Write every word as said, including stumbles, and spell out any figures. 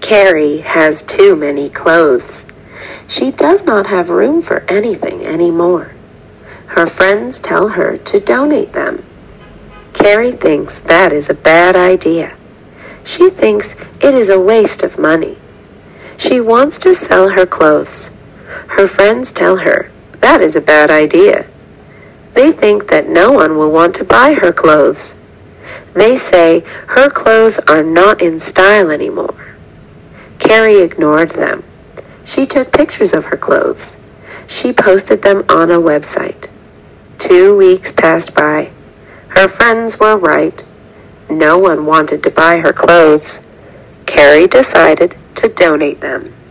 Carrie has too many clothes. She does not have room for anything anymore. Her friends tell her to donate them. Carrie thinks that is a bad idea. She thinks it is a waste of money. She wants to sell her clothes. Her friends tell her that is a bad idea. They think that no one will want to buy her clothes. They say her clothes are not in style anymore. Carrie ignored them. She took pictures of her clothes. She posted them on a website. Two weeks passed by. Her friends were right. No one wanted to buy her clothes. Carrie decided to donate them.